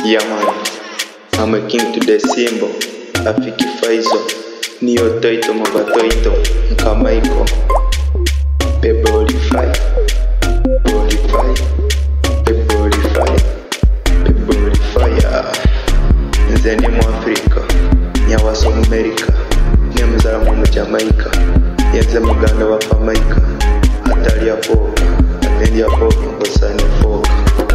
Yeah man, I'm a king to the symbol. Afiki Faizo, Neo Toito Mabatoito, Nkamaiko. Pebolify, Bolify, Pebolify, Pebolify. Nzeni mu Africa, nyawaso mu America, nyamuzara mu Jamaica, yenze muganda wa Jamaica, atali ya poka, atendi ya poka, nkosani foka.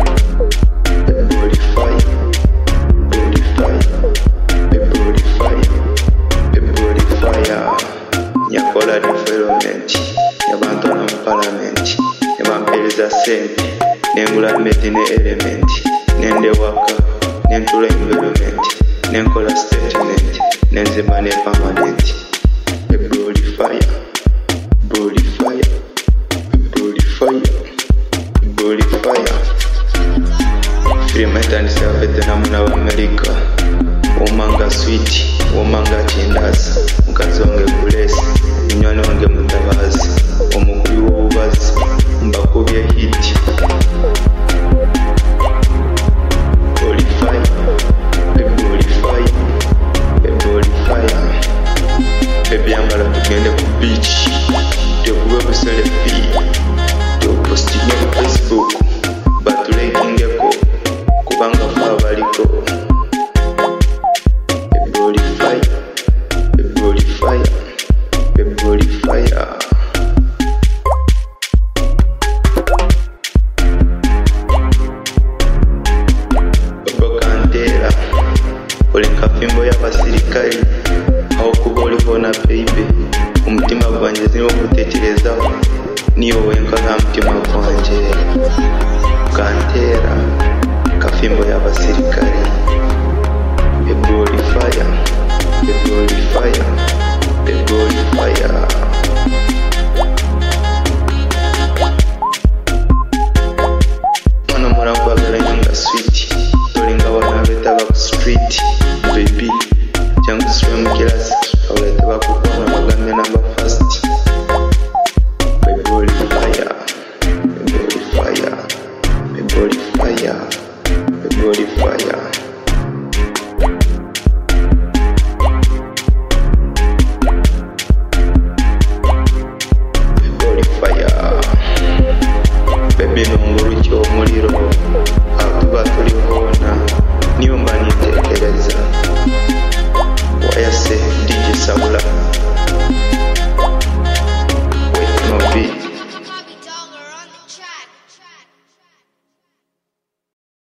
Nyakola development, nyabantu na parliament, nyamampereza sente, nengula meti ne element, nende waka, nentula environment, nenkola statement, nenzima ne permanent. Bolify, bolify, bolify, bolify. Freeman savete namuna wa America, omanga sweet, omanga chendaza, mukazonge bulesi, mnywana wange mutabazi, omukuri w'obubazi, mbakubye hit. Bolify, bolify, bolify. Baby ambala tugende ku beach, tukube ku selfie, tupostinge ku Facebook, batulekingeko, kubanga fa baliko. Bolify, bolify, bolify. Kantera, oleka fimbo y'abasirikali, aho kuba olibona baby, umutima gwanjye zirimo gutekerezaho, niyo wenka nta mutima gwanjye. Kantera, kafimbo y'abasirikali, Bolify, bolify, bolify. Mwana murangwagala nyanga sweet, tolinga wana beta baku street, baby, jangu swim classic, awete bakukwana magambe number first. Bolify, bolify, bolify, bolify.